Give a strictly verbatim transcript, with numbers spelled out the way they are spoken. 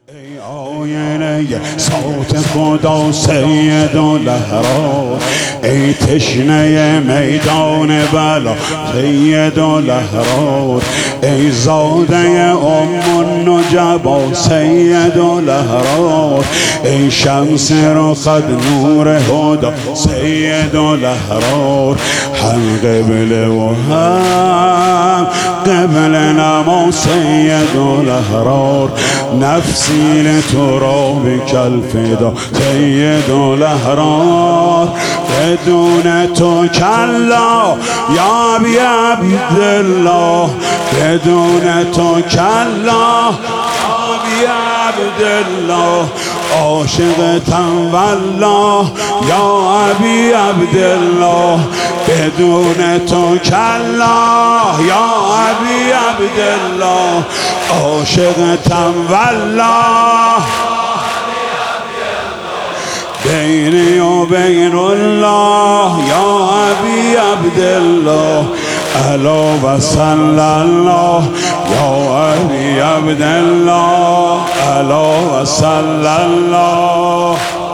ای آینه صوت خدا سید الأحرار، ای تشنه میدان بلا سید الأحرار، ای زاده ام النجبا سید الأحرار، ای شمس رخت نور هدا سید الأحرار. هم قبله و هم قبل نما سید الأحرار، نفسی لترابك الفدا سید الأحرار. بدون تو کلا یا ابی عبدالله، بدون تو کلا یا ابی عبدالله. عاشقتم والله یا ابی عبدالله، بدون تو کلا یا ابی عبدالله. عاشقتم والله بینی و بین الله یا ابی عبدالله. الا و صلی الله یا ابی عبدالله، الا و صلی الله.